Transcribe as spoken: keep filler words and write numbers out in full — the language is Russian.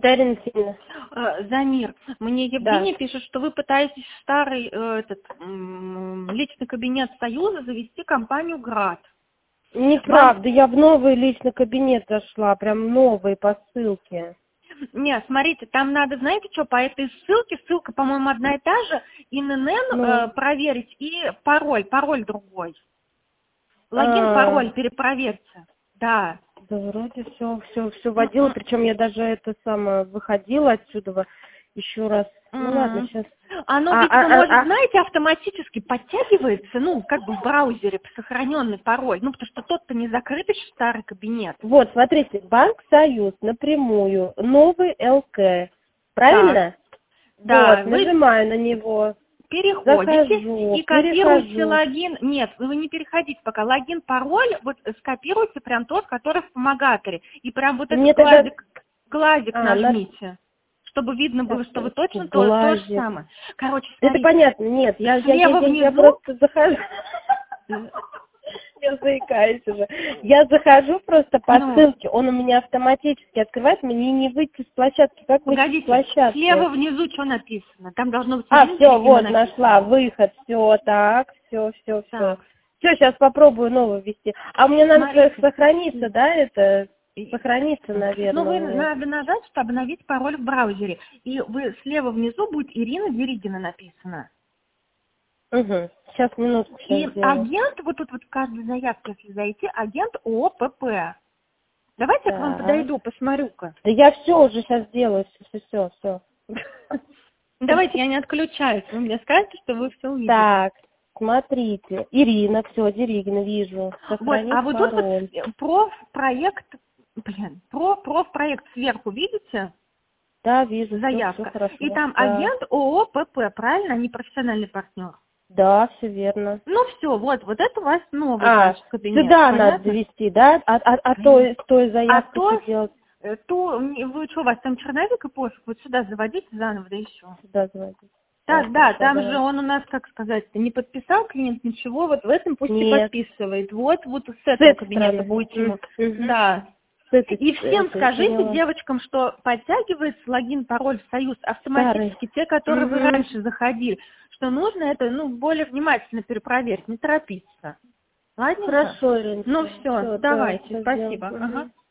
Дарья Алексеевна. Э, Замир, мне Евгения Да. пишет, что вы пытаетесь в старый э, этот, м, личный кабинет Союза завести компанию «Град». Неправда, я в новый личный кабинет зашла, прям новый по ссылке. Нет, смотрите, там надо, знаете что, по этой ссылке, ссылка, по-моему, одна и та же, ИНН Ну, э, проверить и пароль, пароль другой. Логин, а, пароль перепроверьте. Да. да вроде все, все, все вводила, причем я даже это самое выходила отсюда еще раз. Ну ладно, М. сейчас. Оно А, ведь, вы, а, может, а, а, знаете, автоматически подтягивается, ну, как бы в браузере сохраненный пароль, ну, потому что тот-то не закрыт еще старый кабинет. Вот, смотрите, Банк Союз напрямую, новый ЛК, Так, правильно? да, Вот, вы нажимаю на него, переходите захожу, и копируете перехожу. логин. Нет, вы не переходите пока. Логин, пароль, вот скопируйте прям тот, который в помогаторе. И прям вот этот Мне тогда, глазик, глазик а, на, нажмите, чтобы видно так, было, что вы точно то, то же глазик. самое. Короче, Это смотрите, понятно, нет, я, я, я, слева я, я внизу, просто захожу. Я заикаюсь уже. Я захожу просто по ну, ссылке, он у меня автоматически открывает, мне не выйти с площадки. Как выйти с погодите, слева площадки? внизу что написано? Там должно быть А, Ирина все, Дерегина вот, нашла, написано. выход, все, так, все, все, все. Так, Все, сейчас попробую новый ввести. А мне надо смотрите. сохраниться, да, это? И- Сохраниться, Ну, наверное, вы мне. надо нажать, чтобы обновить пароль в браузере. И вы слева внизу будет Ирина Дерегина написано. Угу. Сейчас, минутку, И сейчас сделаю. агент, вот тут вот в каждой заявке, если зайти, агент ООО ПП. Давайте я к вам Так. подойду, посмотрю-ка. Да я все уже сейчас делаю, все, все, все. Давайте, я не отключаюсь. Вы мне скажете, что вы все увидели. Так, смотрите. Ирина, все, Деригина, вижу. Вот, а Сохранить вот тут вот пароль. профпроект, блин, про профпроект сверху, видите? Да, вижу, все, все Заявка. И хорошо. там Да, агент ООО ПП, правильно? А не профессиональный партнер. да, все верно. Ну все, вот, вот это у вас новый, А, значит, кабинет, сюда надо понятно? завести, да? А, а, а той, той А заявкой что то, делать? э, то, м, вы что, у вас там черновик и пофиг, вот сюда заводите заново, да еще. Сюда заводить. Так, Так, да, хорошо, там же давай. он у нас, как сказать, не подписал клиент ничего, вот в этом пусть и Нет. подписывает. Вот, вот с С этого этой кабинета стороны. будете ему. Угу. Да. С этой, И всем этой, скажите, поняла. девочкам, что подтягивается логин, пароль в Союз Старый. автоматически, те, которые вы Угу. раньше заходили, что нужно это, ну, более внимательно перепроверить, не торопиться. Ладненько? Хорошо, Ириночка. Ну все, Все, да, давайте, все сделаем. спасибо. Ага. Угу.